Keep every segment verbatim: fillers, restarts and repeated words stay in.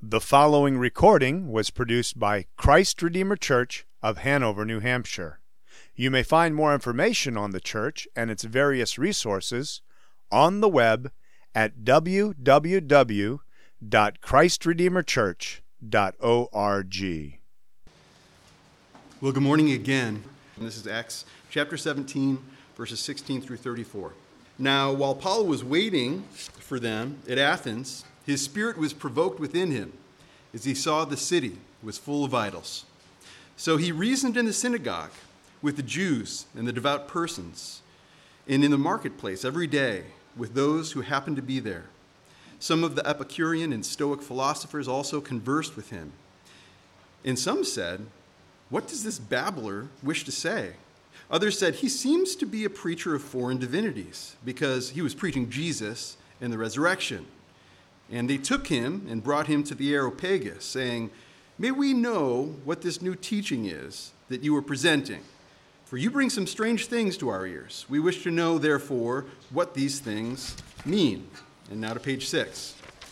The following recording was produced by Christ Redeemer Church of Hanover, New Hampshire. You may find more information on the church and its various resources on the web at w w w dot christ redeemer church dot org. Well, good morning again. This is Acts chapter seventeen, verses sixteen through thirty-four. Now, while Paul was waiting for them at Athens, his spirit was provoked within him as he saw the city was full of idols. So he reasoned in the synagogue with the Jews and the devout persons, and in the marketplace every day with those who happened to be there. Some of the Epicurean and Stoic philosophers also conversed with him. And some said, "What does this babbler wish to say?" Others said, "He seems to be a preacher of foreign divinities," because he was preaching Jesus and the resurrection. And they took him and brought him to the Areopagus, saying, "May we know what this new teaching is that you are presenting? For you bring some strange things to our ears. We wish to know, therefore, what these things mean." And now to page six.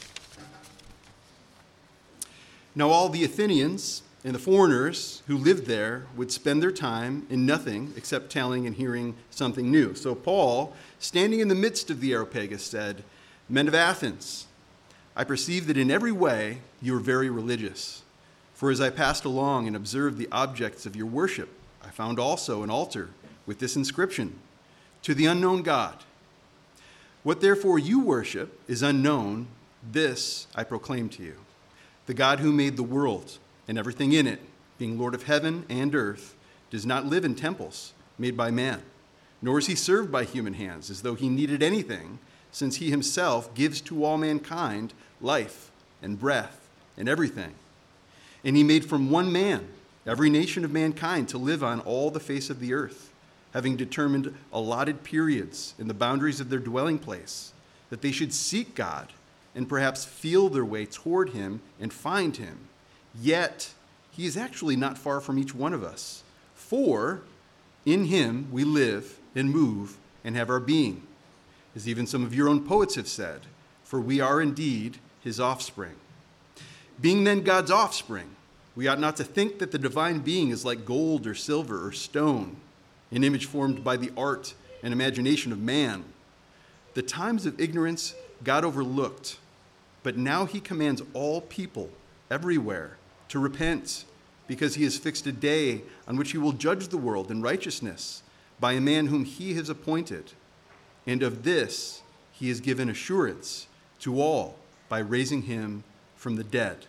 Now all the Athenians and the foreigners who lived there would spend their time in nothing except telling and hearing something new. So Paul, standing in the midst of the Areopagus, said, "Men of Athens, I perceive that in every way you are very religious. For as I passed along and observed the objects of your worship, I found also an altar with this inscription, 'To the unknown God.' What therefore you worship is unknown, this I proclaim to you. The God who made the world and everything in it, being Lord of heaven and earth, does not live in temples made by man, nor is he served by human hands as though he needed anything, since he himself gives to all mankind life and breath and everything. And he made from one man every nation of mankind to live on all the face of the earth, having determined allotted periods in the boundaries of their dwelling place, that they should seek God and perhaps feel their way toward him and find him. Yet he is actually not far from each one of us, for in him we live and move and have our being, as even some of your own poets have said, for we are indeed his offspring. Being then God's offspring, we ought not to think that the divine being is like gold or silver or stone, an image formed by the art and imagination of man. The times of ignorance God overlooked, but now he commands all people everywhere to repent, because he has fixed a day on which he will judge the world in righteousness by a man whom he has appointed. And of this he has given assurance to all by raising him from the dead."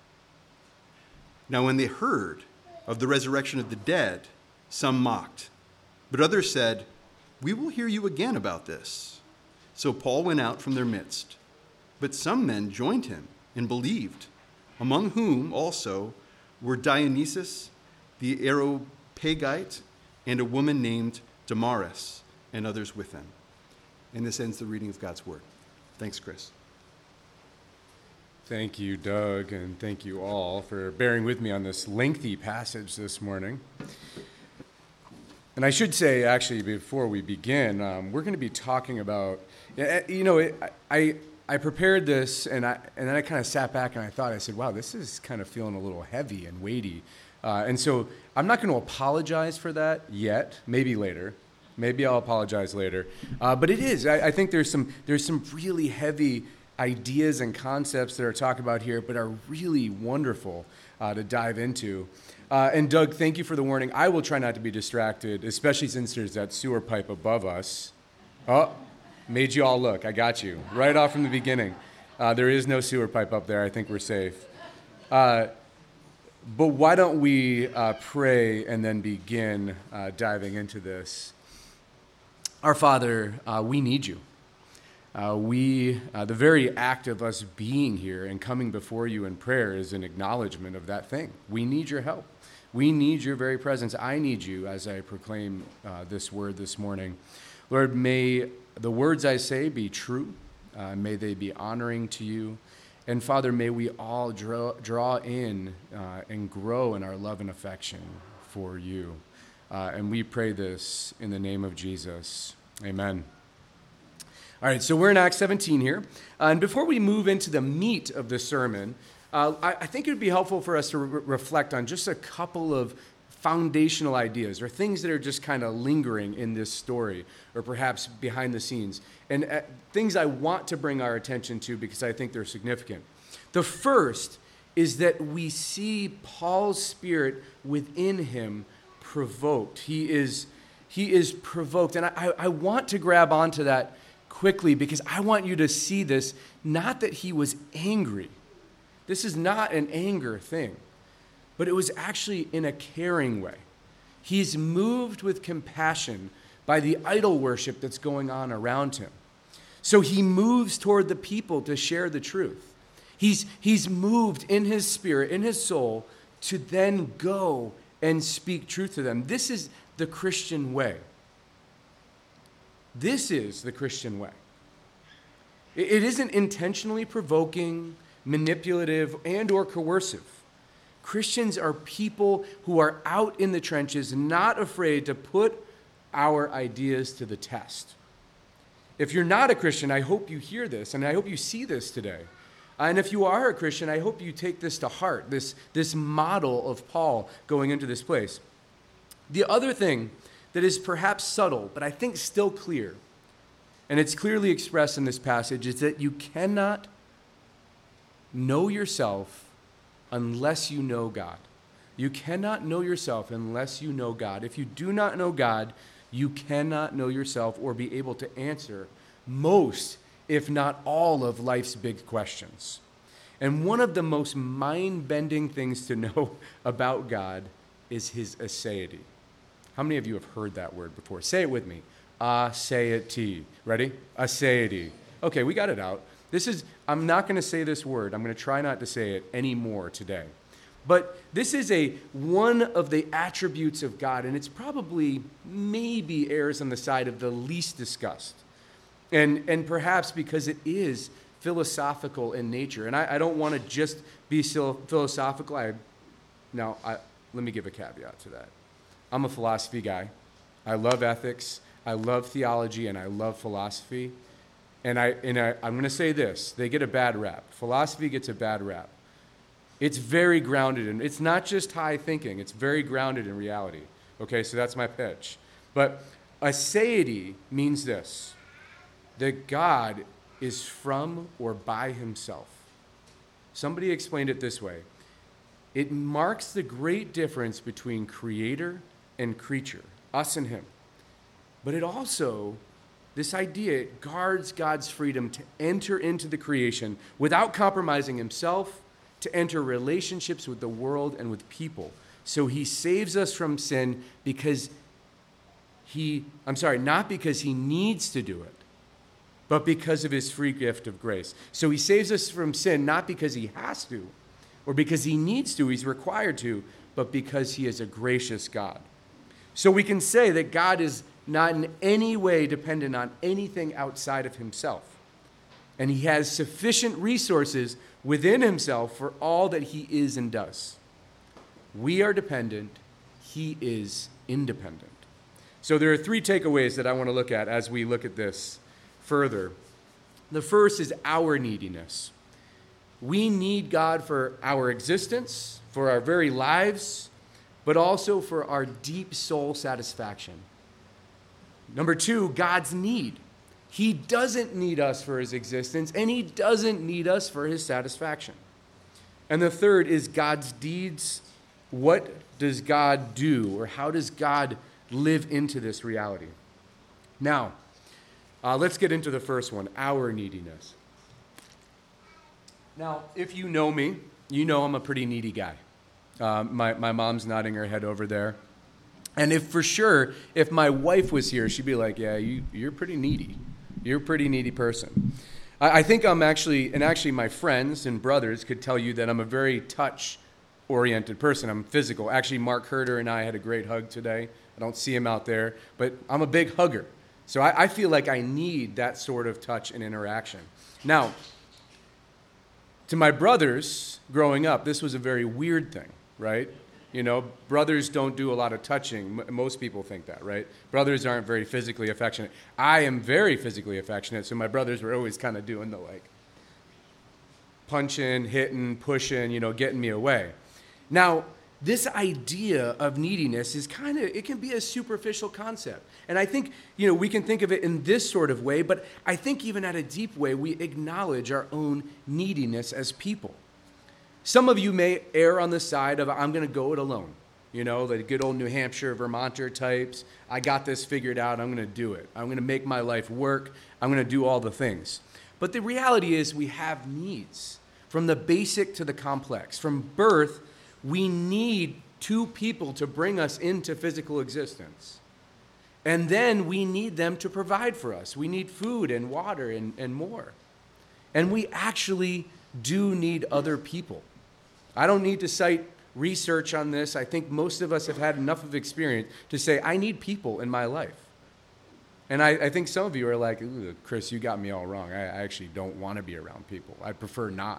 Now when they heard of the resurrection of the dead, some mocked, but others said, "We will hear you again about this." So Paul went out from their midst. But some men joined him and believed, among whom also were Dionysius the Areopagite and a woman named Damaris, and others with them. And this ends the reading of God's word. Thanks, Chris. Thank you, Doug, and thank you all for bearing with me on this lengthy passage this morning. And I should say, actually, before we begin, um, we're going to be talking about, you know, it, I I prepared this, and I and then I kind of sat back and I thought, I said, wow, this is kind of feeling a little heavy and weighty. Uh, and so I'm not going to apologize for that yet, maybe later. Maybe I'll apologize later. Uh, but it is. I, I think there's some there's some really heavy ideas and concepts that are talked about here, but are really wonderful uh, to dive into. Uh, and Doug, thank you for the warning. I will try not to be distracted, especially since there's that sewer pipe above us. Oh, made you all look. I got you. Right off from the beginning. Uh, there is no sewer pipe up there. I think we're safe. Uh, but why don't we uh, pray and then begin uh, diving into this? Our Father, uh, we need you. Uh, we, uh, the very act of us being here and coming before you in prayer is an acknowledgement of that thing. We need your help. We need your very presence. I need you as I proclaim uh, this word this morning. Lord, may the words I say be true. Uh, may they be honoring to you. And Father, may we all draw, draw in uh, and grow in our love and affection for you. Uh, and we pray this in the name of Jesus. Amen. All right, so we're in Acts seventeen here. Uh, and before we move into the meat of the sermon, uh, uh, I, I think it would be helpful for us to re- reflect on just a couple of foundational ideas or things that are just kind of lingering in this story or perhaps behind the scenes, and uh, things I want to bring our attention to because I think they're significant. The first is that we see Paul's spirit within him provoked. He is, he is provoked, and I, I want to grab onto that quickly because I want you to see this, not that he was angry. This is not an anger thing, but it was actually in a caring way. He's moved with compassion by the idol worship that's going on around him. So he moves toward the people to share the truth. He's, he's moved in his spirit, in his soul, to then go and speak truth to them. This is the Christian way. This is the Christian way. It, it isn't intentionally provoking, manipulative, and or coercive. Christians are people who are out in the trenches, not afraid to put our ideas to the test. If you're not a Christian, I hope you hear this, and I hope you see this today. And if you are a Christian, I hope you take this to heart, this, this model of Paul going into this place. The other thing that is perhaps subtle, but I think still clear, and it's clearly expressed in this passage, is that you cannot know yourself unless you know God. You cannot know yourself unless you know God. If you do not know God, you cannot know yourself or be able to answer most, if not all, of life's big questions. And one of the most mind-bending things to know about God is his aseity. How many of you have heard that word before? Say it with me. Aseity. Ready? Aseity. Okay, we got it out. This is, I'm not going to say this word. I'm going to try not to say it anymore today. But this is a one of the attributes of God, and it's probably maybe errs on the side of the least discussed. And, and perhaps because it is philosophical in nature. And I, I don't want to just be philosophical. I, now, I, let me give a caveat to that. I'm a philosophy guy. I love ethics. I love theology, and I love philosophy. And, I, and I, I'm going to say this. They get a bad rap. Philosophy gets a bad rap. It's very grounded in, it's not just high thinking, it's very grounded in reality. Okay, so that's my pitch. But aseity means this, that God is from or by himself. Somebody explained it this way. It marks the great difference between creator and creature, us and him. But it also, this idea, it guards God's freedom to enter into the creation without compromising himself, to enter relationships with the world and with people. So he saves us from sin because he, I'm sorry, not because he needs to do it, but because of his free gift of grace. So he saves us from sin not because he has to, or because he needs to, he's required to, but because he is a gracious God. So we can say that God is not in any way dependent on anything outside of himself. And he has sufficient resources within himself for all that he is and does. We are dependent. He is independent. So there are three takeaways that I want to look at as we look at this further. The first is our neediness. We need God for our existence, for our very lives, but also for our deep soul satisfaction. Number two, God's need. He doesn't need us for his existence, and he doesn't need us for his satisfaction. And the third is God's deeds. What does God do, or how does God live into this reality? Now, uh, let's get into the first one, our neediness. Now, if you know me, you know I'm a pretty needy guy. Uh, my, my mom's nodding her head over there. And if for sure, if my wife was here, she'd be like, yeah, you, you're pretty needy. You're a pretty needy person. I, I think I'm actually, and actually my friends and brothers could tell you that I'm a very touch-oriented person. I'm physical. Actually, Mark Herder and I had a great hug today. I don't see him out there, but I'm a big hugger. So I, I feel like I need that sort of touch and interaction. Now, to my brothers growing up, this was a very weird thing, right? You know, brothers don't do a lot of touching. M- most people think that, right? Brothers aren't very physically affectionate. I am very physically affectionate, so my brothers were always kind of doing the like. punching, hitting, pushing, you know, getting me away. Now, this idea of neediness is kind of, it can be a superficial concept. And I think, you know, we can think of it in this sort of way, but I think even at a deep way, we acknowledge our own neediness as people. Some of you may err on the side of, I'm going to go it alone. You know, the good old New Hampshire, Vermonter types. I got this figured out. I'm going to do it. I'm going to make my life work. I'm going to do all the things. But the reality is we have needs, from the basic to the complex. From birth, we need two people to bring us into physical existence. And then we need them to provide for us. We need food and water and, and more. And we actually do need other people. I don't need to cite research on this. I think most of us have had enough of experience to say, I need people in my life. And I, I think some of you are like, ooh, Chris, you got me all wrong. I, I actually don't want to be around people. I prefer not.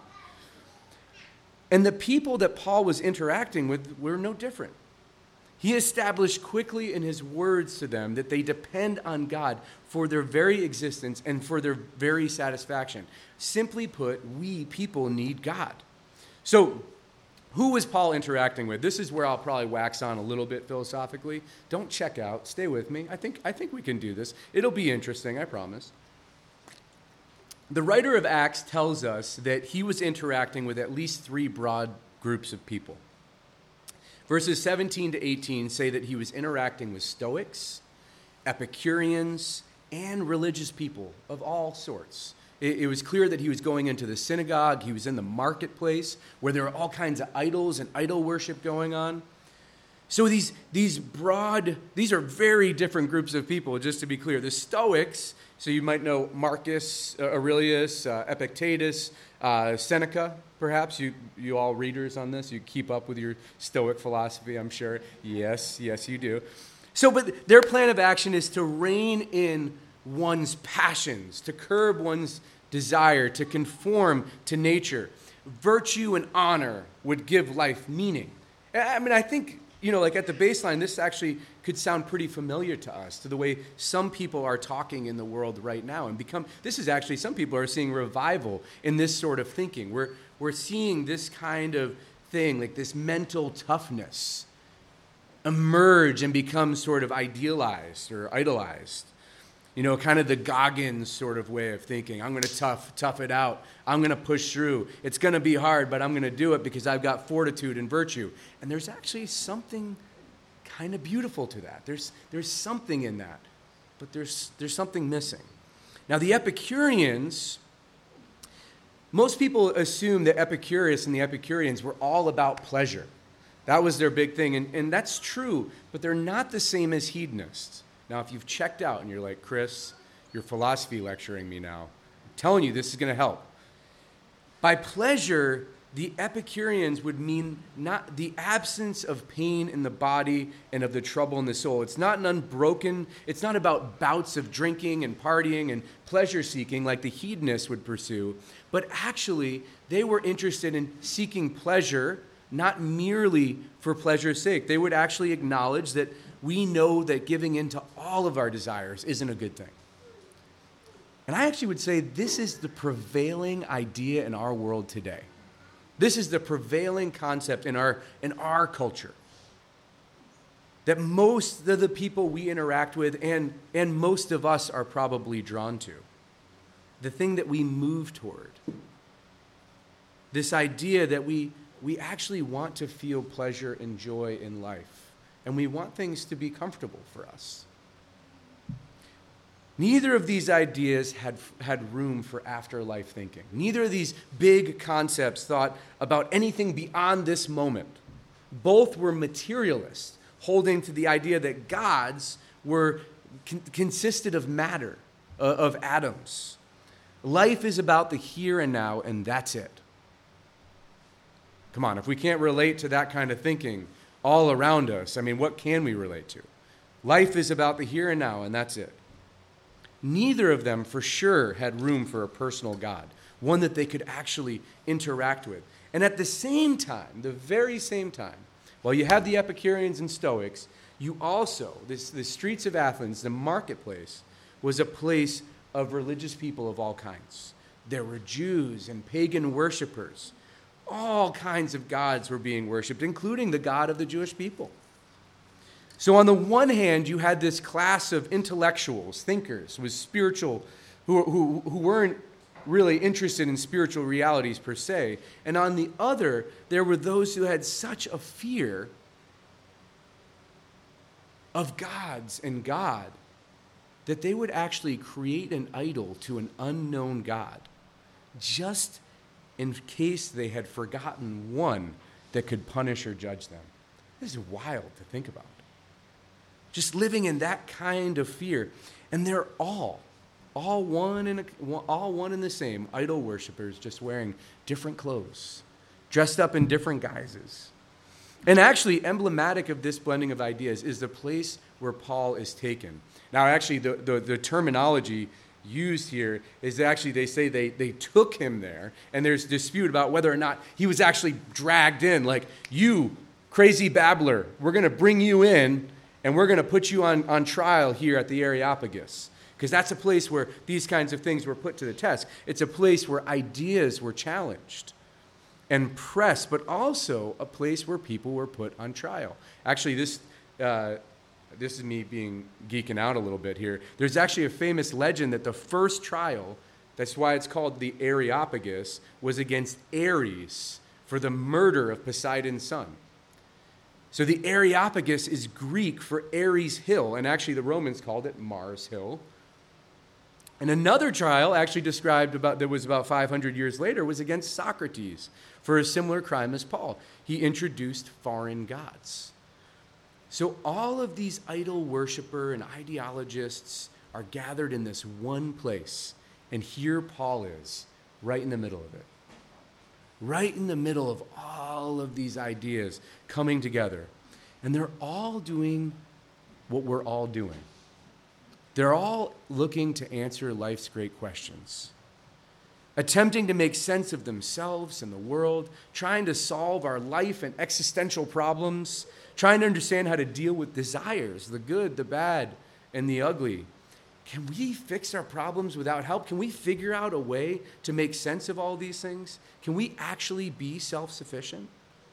And the people that Paul was interacting with were no different. He established quickly in his words to them that they depend on God for their very existence and for their very satisfaction. Simply put, we people need God. So, who was Paul interacting with? This is where I'll probably wax on a little bit philosophically. Don't check out. Stay with me. I think, I think we can do this. It'll be interesting, I promise. The writer of Acts tells us that he was interacting with at least three broad groups of people. Verses seventeen to eighteen say that he was interacting with Stoics, Epicureans, and religious people of all sorts. It, it was clear that he was going into the synagogue. He was in the marketplace where there are all kinds of idols and idol worship going on. So these, these broad, these are very different groups of people, just to be clear. The Stoics, so you might know Marcus uh, Aurelius, uh, Epictetus, uh, Seneca, perhaps. You, you all readers on this, you keep up with your Stoic philosophy, I'm sure. Yes, yes, you do. So, but their plan of action is to rein in one's passions, to curb one's desire, to conform to nature. Virtue and honor would give life meaning. I mean, I think, you know, like at the baseline, this actually could sound pretty familiar to us, to the way some people are talking in the world right now. And become, this is actually, some people are seeing revival in this sort of thinking. We're, we're seeing this kind of thing, like this mental toughness, emerge and become sort of idealized or idolized. You know, kind of the Goggins sort of way of thinking. I'm going to tough, tough it out. I'm going to push through. It's going to be hard, but I'm going to do it because I've got fortitude and virtue. And there's actually something kind of beautiful to that. There's, there's something in that, but there's, there's something missing. Now, the Epicureans, most people assume that Epicurus and the Epicureans were all about pleasure. That was their big thing, and, and that's true, but they're not the same as hedonists. Now, if you've checked out and you're like, Chris, you're philosophy lecturing me now, I'm telling you this is going to help. By pleasure, the Epicureans would mean not the absence of pain in the body and of the trouble in the soul. It's not an unbroken, it's not about bouts of drinking and partying and pleasure seeking like the hedonists would pursue, but actually they were interested in seeking pleasure, not merely for pleasure's sake. They would actually acknowledge that we know that giving in to all of our desires isn't a good thing. And I actually would say this is the prevailing idea in our world today. This is the prevailing concept in our, in our culture. That most of the people we interact with and, and most of us are probably drawn to. The thing that we move toward. This idea that we, we actually want to feel pleasure and joy in life. And we want things to be comfortable for us. Neither of these ideas had, had room for afterlife thinking. Neither of these big concepts thought about anything beyond this moment. Both were materialists, holding to the idea that gods were con- consisted of matter, uh, of atoms. Life is about the here and now, and that's it. Come on, if we can't relate to that kind of thinking all around us, I mean, what can we relate to? Life is about the here and now, and that's it. Neither of them, for sure, had room for a personal God, one that they could actually interact with. And at the same time, the very same time, while you have the Epicureans and Stoics, you also, this, the streets of Athens, the marketplace, was a place of religious people of all kinds. There were Jews and pagan worshipers. All kinds of gods were being worshipped, including the God of the Jewish people. So on the one hand, you had this class of intellectuals, thinkers, with spiritual, who, who, who weren't really interested in spiritual realities per se. And on the other, there were those who had such a fear of gods and God that they would actually create an idol to an unknown God, just in case they had forgotten one that could punish or judge them. This is wild to think about. Just living in that kind of fear. And they're all, all one and all one and the same, idol worshipers, just wearing different clothes, dressed up in different guises. And actually, emblematic of this blending of ideas is the place where Paul is taken. Now, actually, the, the, the terminology used here is actually, they say they, they took him there, and there's dispute about whether or not he was actually dragged in, like, you, crazy babbler, we're going to bring you in, and we're going to put you on, on trial here at the Areopagus. Because that's a place where these kinds of things were put to the test. It's a place where ideas were challenged and pressed, but also a place where people were put on trial. Actually, this uh, this is me being geeking out a little bit here. There's actually a famous legend that the first trial, that's why it's called the Areopagus, was against Ares for the murder of Poseidon's son. So the Areopagus is Greek for Ares Hill, and actually the Romans called it Mars Hill. And another trial, actually described about that was about five hundred years later, was against Socrates for a similar crime as Paul. He introduced foreign gods. So all of these idol worshiper and ideologists are gathered in this one place, and here Paul is, right in the middle of it. Right in the middle of all of these ideas coming together. And they're all doing what we're all doing. They're all looking to answer life's great questions, attempting to make sense of themselves and the world, trying to solve our life and existential problems, trying to understand how to deal with desires, the good, the bad, and the ugly. Can we fix our problems without help? Can we figure out a way to make sense of all these things? Can we actually be self-sufficient?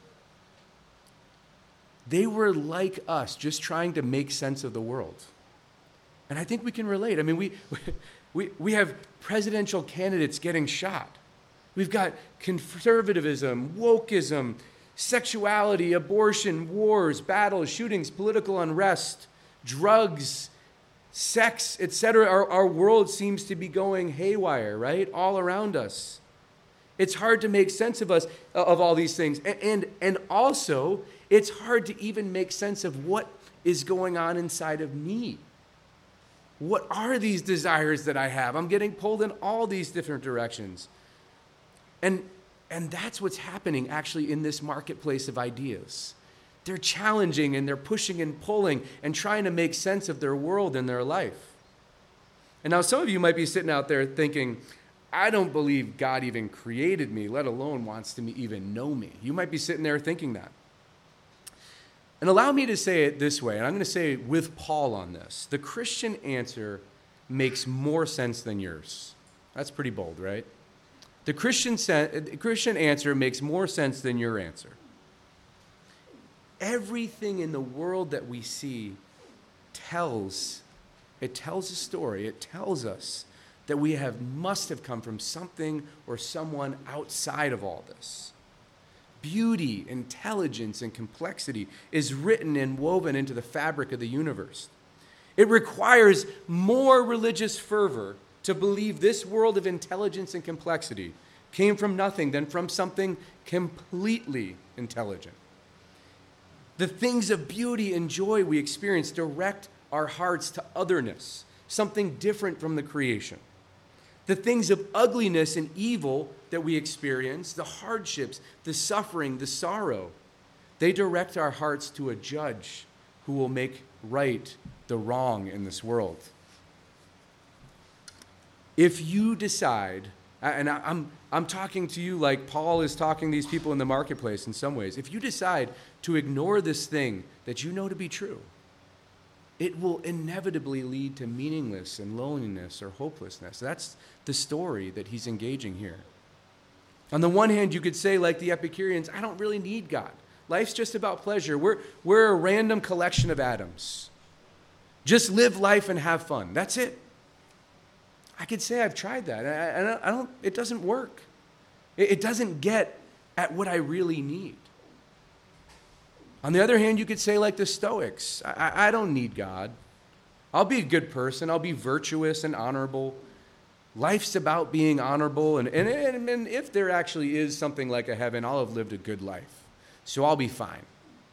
They were like us, just trying to make sense of the world. And I think we can relate. I mean, we, we, we have presidential candidates getting shot. We've got conservatism, wokeism, sexuality, abortion, wars, battles, shootings, political unrest, drugs, sex, et cetera. Our, our world seems to be going haywire, right? All around us. It's hard to make sense of us, of all these things. And, and, and also, it's hard to even make sense of what is going on inside of me. What are these desires that I have? I'm getting pulled in all these different directions. And, and that's what's happening actually in this marketplace of ideas. They're challenging and they're pushing and pulling and trying to make sense of their world and their life. And now some of you might be sitting out there thinking, I don't believe God even created me, let alone wants to me even know me. You might be sitting there thinking that. And allow me to say it this way, and I'm going to say it with Paul on this. The Christian answer makes more sense than yours. That's pretty bold, right? The Christian, sen- the Christian answer makes more sense than your answer. Everything in the world that we see tells, it tells a story. It tells us that we have must have come from something or someone outside of all this. Beauty, intelligence, and complexity is written and woven into the fabric of the universe. It requires more religious fervor to believe this world of intelligence and complexity came from nothing than from something completely intelligent. The things of beauty and joy we experience direct our hearts to otherness, something different from the creation. The things of ugliness and evil that we experience, the hardships, the suffering, the sorrow, they direct our hearts to a judge who will make right the wrong in this world. If you decide, and I'm, I'm talking to you like Paul is talking to these people in the marketplace in some ways, if you decide to ignore this thing that you know to be true, it will inevitably lead to meaningless and loneliness or hopelessness. That's the story that he's engaging here. On the one hand, you could say, like the Epicureans, I don't really need God. Life's just about pleasure. We're, we're a random collection of atoms. Just live life and have fun. That's it. I could say I've tried that. I, I don't, I don't, it doesn't work. It, it doesn't get at what I really need. On the other hand, you could say like the Stoics, I, I don't need God. I'll be a good person. I'll be virtuous and honorable. Life's about being honorable, and, and, and, and if there actually is something like a heaven, I'll have lived a good life, so I'll be fine.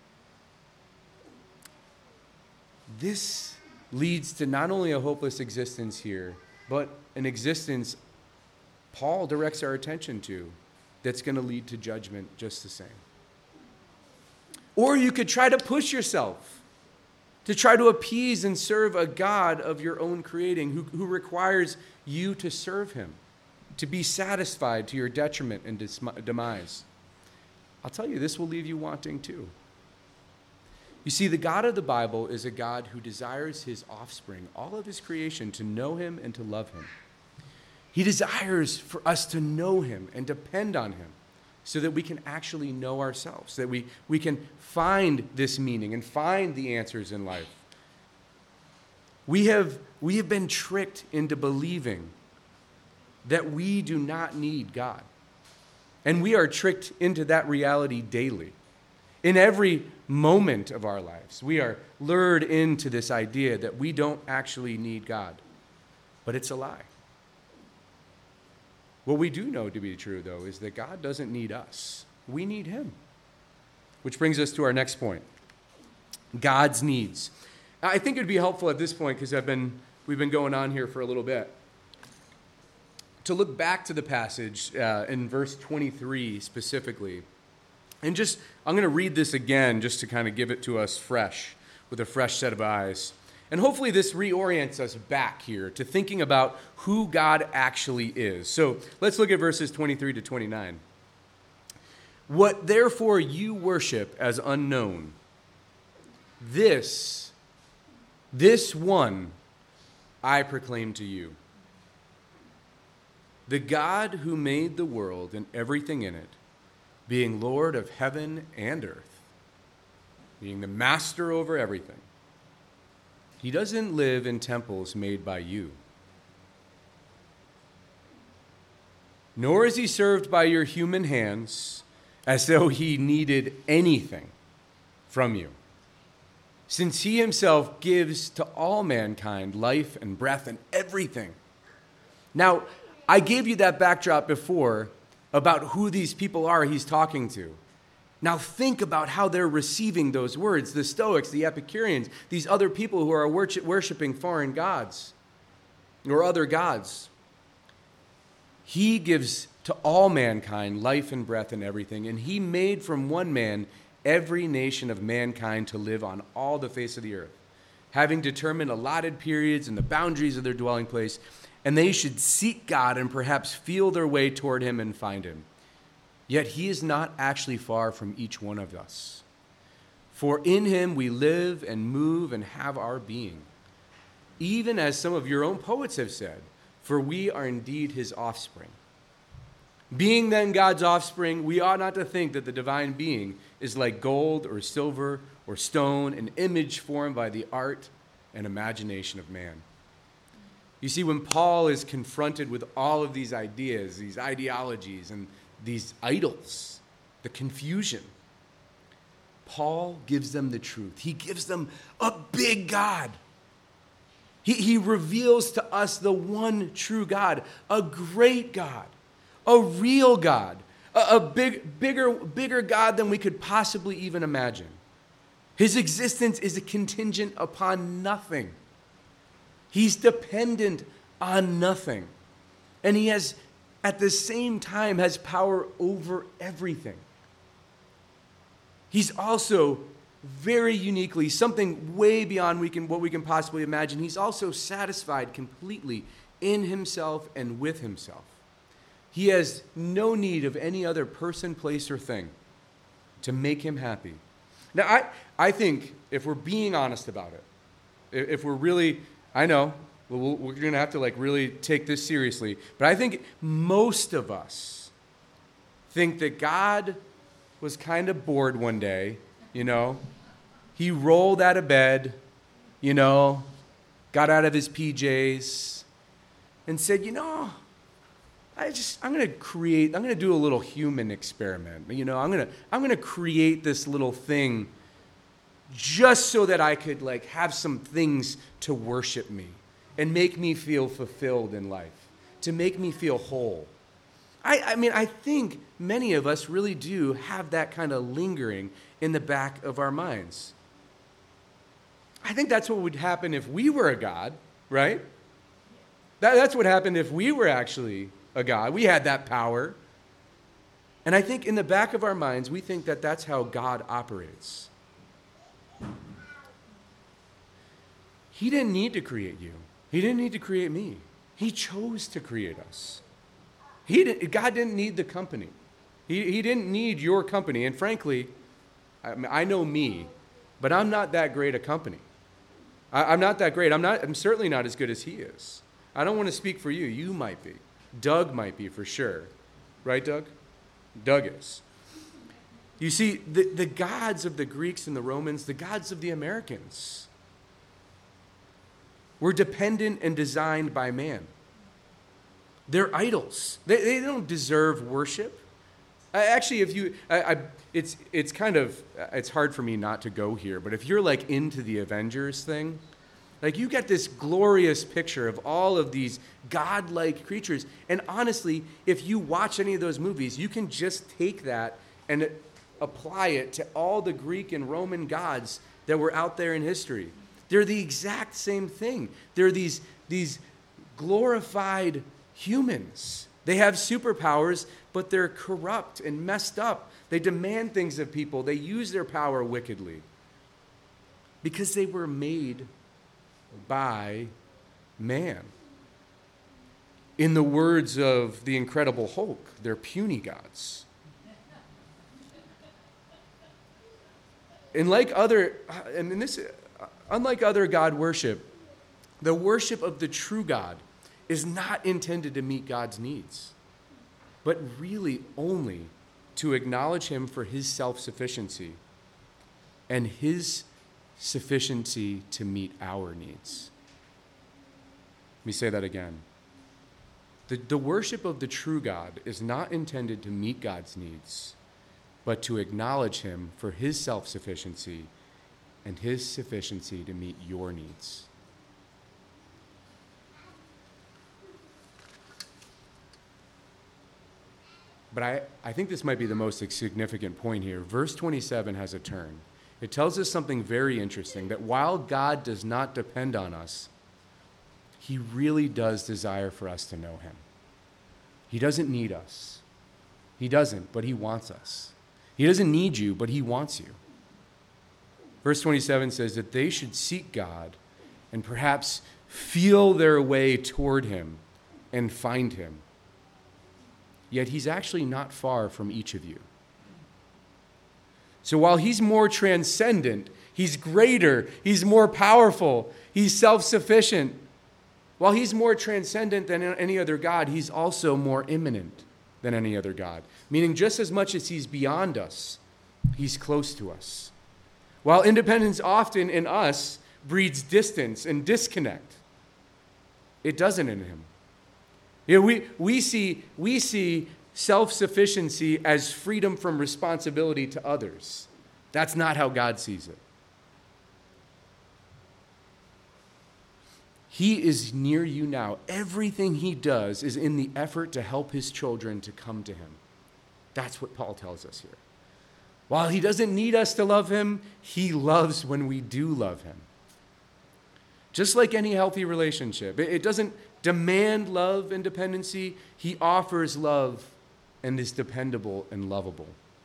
This leads to not only a hopeless existence here, but an existence Paul directs our attention to that's going to lead to judgment just the same. Or you could try to push yourself to try to appease and serve a God of your own creating who, who requires you to serve him, to be satisfied to your detriment and demise. I'll tell you, this will leave you wanting too. You see, the God of the Bible is a God who desires his offspring, all of his creation, to know him and to love him. He desires for us to know him and depend on him so that we can actually know ourselves, that we, we can find this meaning and find the answers in life. We have, we have been tricked into believing that we do not need God. And we are tricked into that reality daily. In every moment of our lives, we are lured into this idea that we don't actually need God. But it's a lie. What we do know to be true, though, is that God doesn't need us. We need him. Which brings us to our next point. God's needs. I think it would be helpful at this point, because I've been we've been going on here for a little bit, to look back to the passage uh, in verse twenty-three specifically. And just, I'm going to read this again just to kind of give it to us fresh, with a fresh set of eyes. And hopefully this reorients us back here to thinking about who God actually is. So let's look at verses twenty-three to twenty-nine. What therefore you worship as unknown, this, this one I proclaim to you. The God who made the world and everything in it, being Lord of heaven and earth, being the master over everything. He doesn't live in temples made by you. Nor is he served by your human hands as though he needed anything from you, since he himself gives to all mankind life and breath and everything. Now, I gave you that backdrop before about who these people are he's talking to. Now think about how they're receiving those words, the Stoics, the Epicureans, these other people who are worshiping foreign gods or other gods. He gives to all mankind life and breath and everything, and he made from one man every nation of mankind to live on all the face of the earth, having determined allotted periods and the boundaries of their dwelling place, and they should seek God and perhaps feel their way toward him and find him. Yet he is not actually far from each one of us. For in him we live and move and have our being. Even as some of your own poets have said, for we are indeed his offspring. Being then God's offspring, we ought not to think that the divine being is like gold or silver or stone, an image formed by the art and imagination of man. You see, when Paul is confronted with all of these ideas, these ideologies, and these idols, the confusion, Paul gives them the truth. He gives them a big God. He, he reveals to us the one true God, a great God, a real God, a, a big, bigger, bigger God than we could possibly even imagine. His existence is a contingent upon nothing. He's dependent on nothing. And he has, at the same time, has power over everything. He's also very uniquely, something way beyond we can, what we can possibly imagine. He's also satisfied completely in himself and with himself. He has no need of any other person, place, or thing to make him happy. Now, I, I think if we're being honest about it, If, if we're really, I know, we'll, we're going to have to like really take this seriously. But I think most of us think that God was kind of bored one day, you know. He rolled out of bed, you know, got out of his P Js and said, you know, I just, I'm going to create, I'm going to do a little human experiment. You know, I'm going to, I'm going to create this little thing just so that I could like have some things to worship me and make me feel fulfilled in life, to make me feel whole. I, I mean, I think many of us really do have that kind of lingering in the back of our minds. I think that's what would happen if we were a God, right? That, that's what happened if we were actually a God. We had that power. And I think in the back of our minds, we think that that's how God operates. He didn't need to create you. He didn't need to create me. He chose to create us. He didn't, God didn't need the company. He, he didn't need your company. And frankly, I, mean, I know me, but I'm not that great a company. I, I'm not that great. I'm not. I'm certainly not as good as he is. I don't want to speak for you. You might be. Doug might be for sure. Right, Doug? Doug is. You see, the, the gods of the Greeks and the Romans, the gods of the Americans, were dependent and designed by man. They're idols. They, they don't deserve worship. I, actually, if you, I, I, it's it's kind of, it's hard for me not to go here, but if you're like into the Avengers thing, like you get this glorious picture of all of these godlike creatures. And honestly, if you watch any of those movies, you can just take that and apply it to all the Greek and Roman gods that were out there in history. They're the exact same thing. They're these, these glorified humans. They have superpowers, but they're corrupt and messed up. They demand things of people. They use their power wickedly because they were made by man. In the words of the Incredible Hulk, they're puny gods. And like other, and this, unlike other God worship, the worship of the true God is not intended to meet God's needs, but really only to acknowledge him for his self-sufficiency and his sufficiency to meet our needs. Let me say that again. The, the worship of the true God is not intended to meet God's needs, but to acknowledge him for his self-sufficiency and his sufficiency to meet your needs. But I, I think this might be the most significant point here. Verse twenty-seven has a turn. It tells us something very interesting, that while God does not depend on us, he really does desire for us to know him. He doesn't need us. He doesn't, but he wants us. He doesn't need you, but he wants you. Verse twenty-seven says that they should seek God and perhaps feel their way toward him and find him. Yet he's actually not far from each of you. So while he's more transcendent, he's greater, he's more powerful, he's self-sufficient, while he's more transcendent than any other God, he's also more immanent than any other God. Meaning just as much as he's beyond us, he's close to us. While independence often in us breeds distance and disconnect, it doesn't in him. You know, we, we see, we see self-sufficiency as freedom from responsibility to others. That's not how God sees it. He is near you now. Everything he does is in the effort to help his children to come to him. That's what Paul tells us here. While he doesn't need us to love him, he loves when we do love him. Just like any healthy relationship, it doesn't demand love and dependency. He offers love and is dependable and lovable.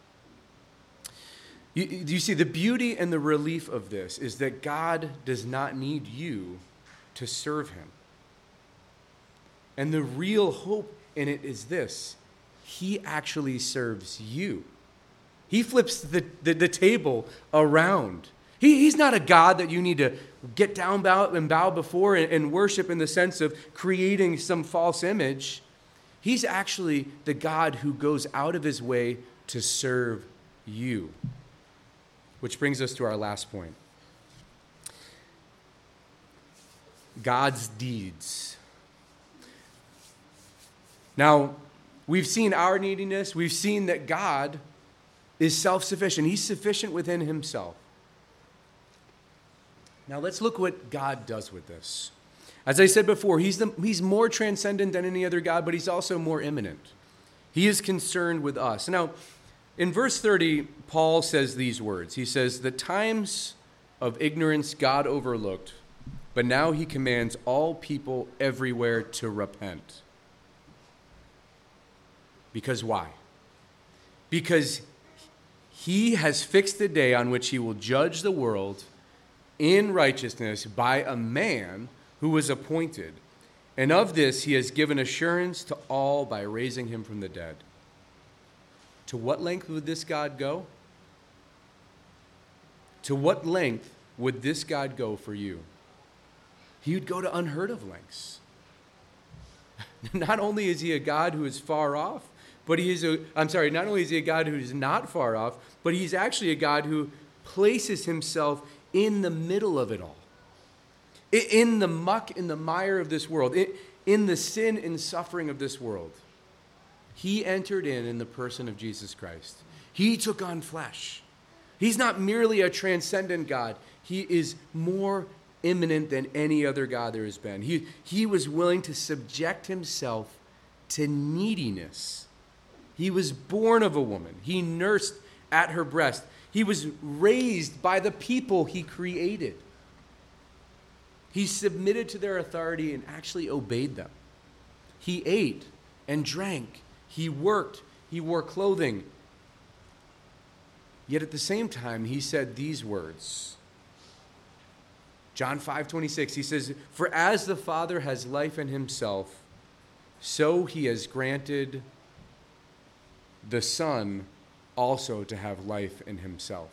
You, you see, the beauty and the relief of this is that God does not need you to serve him. And the real hope in it is this: he actually serves you. He flips the, the, the table around. He, he's not a God that you need to get down bow, and bow before and, and worship in the sense of creating some false image. He's actually the God who goes out of his way to serve you. Which brings us to our last point. God's deeds. Now, we've seen our neediness. We've seen that God is self-sufficient. He's sufficient within himself. Now, let's look what God does with this. As I said before, he's, the, he's more transcendent than any other God, but he's also more immanent. He is concerned with us. Now, in verse thirty, Paul says these words. He says, "The times of ignorance God overlooked, but now he commands all people everywhere to repent." Because why? Because he has fixed the day on which he will judge the world in righteousness by a man who was appointed. And of this he has given assurance to all by raising him from the dead. To what length would this God go? To what length would this God go for you? He would go to unheard of lengths. Not only is he a God who is far off, but he is a, I'm sorry, not only is he a God who is not far off, but he's actually a God who places himself in the middle of it all. In the muck, in the mire of this world, in the sin and suffering of this world. He entered in in the person of Jesus Christ. He took on flesh. He's not merely a transcendent God. He is more immanent than any other God there has been. He, he was willing to subject himself to neediness. He was born of a woman. He nursed at her breast. He was raised by the people he created. He submitted to their authority and actually obeyed them. He ate and drank. He worked. He wore clothing. Yet at the same time, he said these words. John five twenty-six, he says, "For as the Father has life in himself, so he has granted the Son also to have life in himself."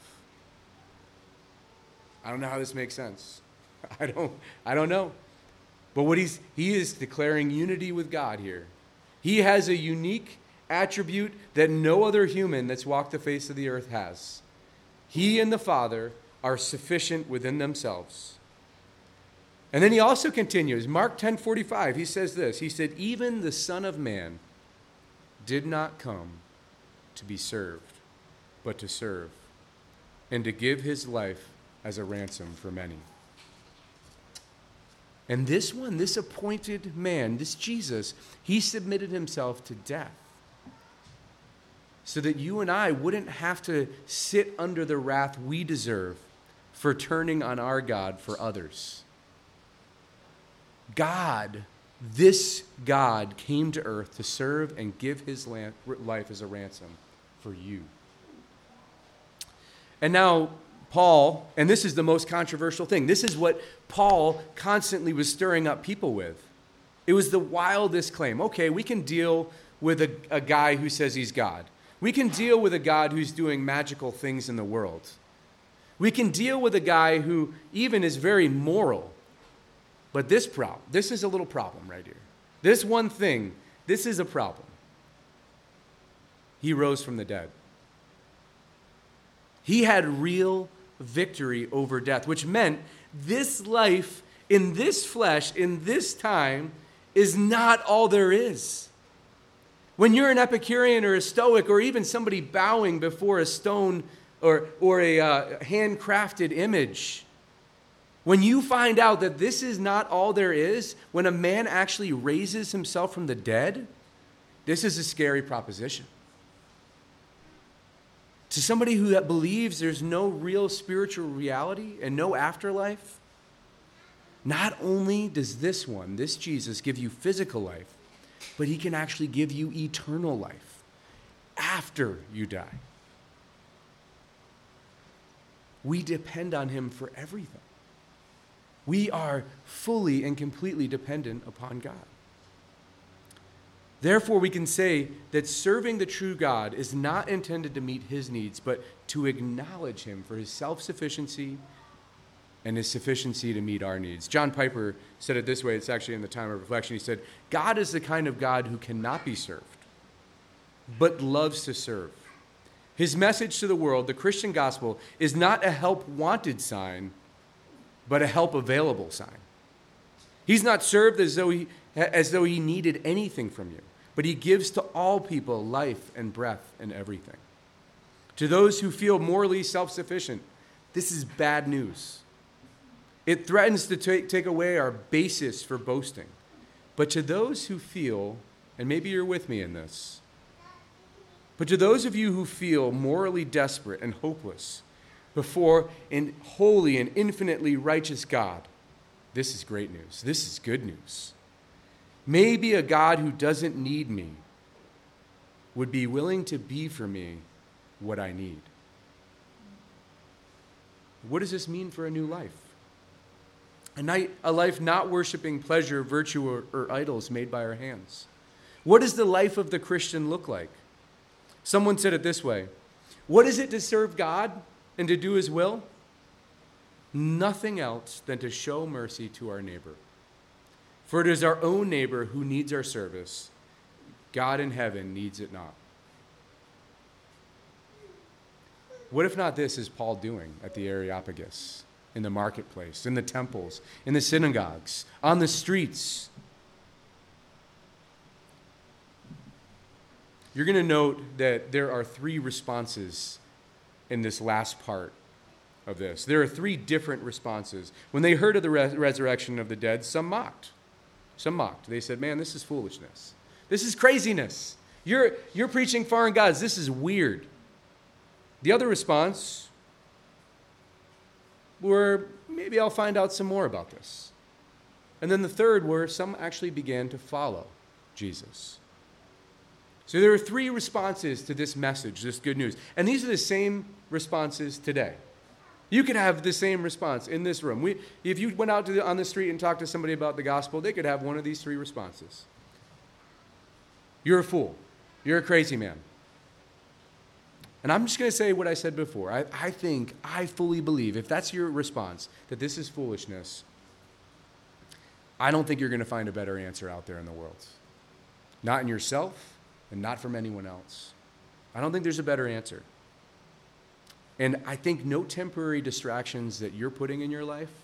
I don't know how this makes sense. I don't, I don't know. But what he's, he is declaring unity with God here. He has a unique attribute that no other human that's walked the face of the earth has. He and the Father are sufficient within themselves. And then he also continues, Mark ten forty-five, he says this. He said, "Even the Son of Man did not come to be served, but to serve, and to give his life as a ransom for many." And this one, this appointed man, this Jesus, he submitted himself to death so that you and I wouldn't have to sit under the wrath we deserve for turning on our God for others. God, this God, came to earth to serve and give his life as a ransom for you. And now, Paul, and this is the most controversial thing, this is what Paul constantly was stirring up people with. It was the wildest claim. Okay, we can deal with a, a guy who says he's God. We can deal with a God who's doing magical things in the world. We can deal with a guy who even is very moral. But this problem, this is a little problem right here. This one thing, this is a problem. He rose from the dead. He had real victory over death, which meant this life in this flesh, in this time, is not all there is. When you're an Epicurean or a Stoic or even somebody bowing before a stone or, or a uh, handcrafted image, when you find out that this is not all there is, when a man actually raises himself from the dead, this is a scary proposition. To somebody who believes there's no real spiritual reality and no afterlife, not only does this one, this Jesus, give you physical life, but he can actually give you eternal life after you die. We depend on him for everything. We are fully and completely dependent upon God. Therefore, we can say that serving the true God is not intended to meet his needs, but to acknowledge him for his self-sufficiency and his sufficiency to meet our needs. John Piper said it this way. It's actually in the time of reflection. He said, God is the kind of God who cannot be served, but loves to serve. His message to the world, the Christian gospel, is not a help wanted sign, but a help available sign. He's not served as though he, as though he needed anything from you, but he gives to all people life and breath and everything. To those who feel morally self-sufficient, this is bad news. It threatens to take, take away our basis for boasting. But to those who feel, and maybe you're with me in this, but to those of you who feel morally desperate and hopeless before an holy and infinitely righteous God, this is great news. This is good news. Maybe a God who doesn't need me would be willing to be for me what I need. What does this mean for a new life? A, night, a life not worshiping pleasure, virtue, or, or idols made by our hands. What does the life of the Christian look like? Someone said it this way: what is it to serve God and to do his will? Nothing else than to show mercy to our neighbor. For it is our own neighbor who needs our service. God in heaven needs it not. What if not this is Paul doing at the Areopagus, in the marketplace, in the temples, in the synagogues, on the streets? You're going to note that there are three responses in this last part of this. There are three different responses. When they heard of the res- resurrection of the dead, some mocked. Some mocked. They said, man, this is foolishness. This is craziness. You're, you're preaching foreign gods. This is weird. The other response were, maybe I'll find out some more about this. And then the third were, some actually began to follow Jesus. So there are three responses to this message, this good news. And these are the same responses today. You could have the same response in this room. We, if you went out to the, on the street and talked to somebody about the gospel, they could have one of these three responses. You're a fool. You're a crazy man. And I'm just going to say what I said before. I, I think, I fully believe, if that's your response, that this is foolishness, I don't think you're going to find a better answer out there in the world. Not in yourself, and not from anyone else. I don't think there's a better answer. And I think no temporary distractions that you're putting in your life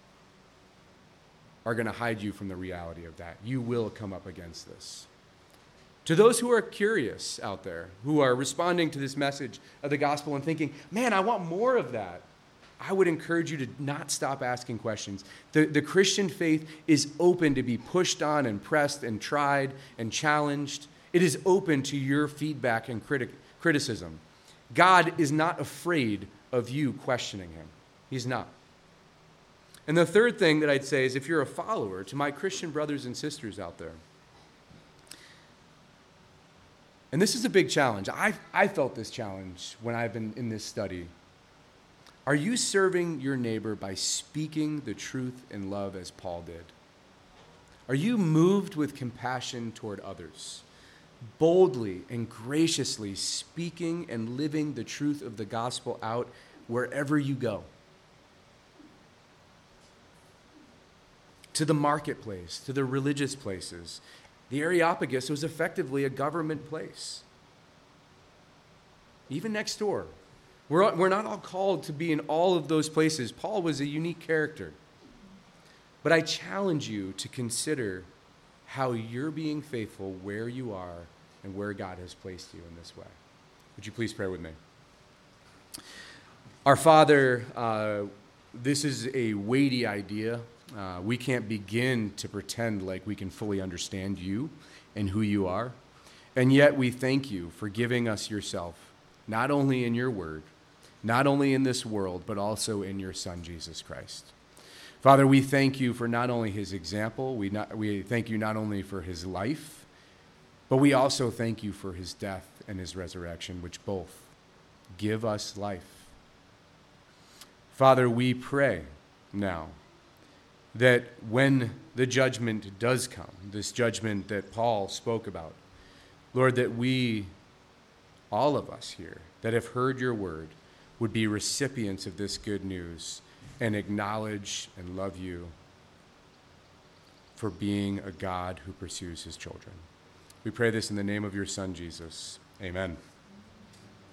are going to hide you from the reality of that. You will come up against this. To those who are curious out there, who are responding to this message of the gospel and thinking, man, I want more of that, I would encourage you to not stop asking questions. The, the Christian faith is open to be pushed on and pressed and tried and challenged. It is open to your feedback and critic, criticism. God is not afraid of you questioning him. He's not. And the third thing that I'd say is, if you're a follower, to my Christian brothers and sisters out there, and this is a big challenge. I, I felt this challenge when I've been in this study. Are you serving your neighbor by speaking the truth in love as Paul did? Are you moved with compassion toward others? Boldly and graciously speaking and living the truth of the gospel out wherever you go. To the marketplace, to the religious places. The Areopagus was effectively a government place. Even next door. We're, we're not all called to be in all of those places. Paul was a unique character. But I challenge you to consider how you're being faithful where you are and where God has placed you in this way. Would you please pray with me? Our Father, uh, this is a weighty idea. Uh, we can't begin to pretend like we can fully understand you and who you are. And yet we thank you for giving us yourself, not only in your word, not only in this world, but also in your Son, Jesus Christ. Father, we thank you for not only his example, we, not, we thank you not only for his life, but we also thank you for his death and his resurrection, which both give us life. Father, we pray now that when the judgment does come, this judgment that Paul spoke about, Lord, that we, all of us here that have heard your word, would be recipients of this good news and acknowledge and love you for being a God who pursues his children. We pray this in the name of your Son, Jesus. Amen.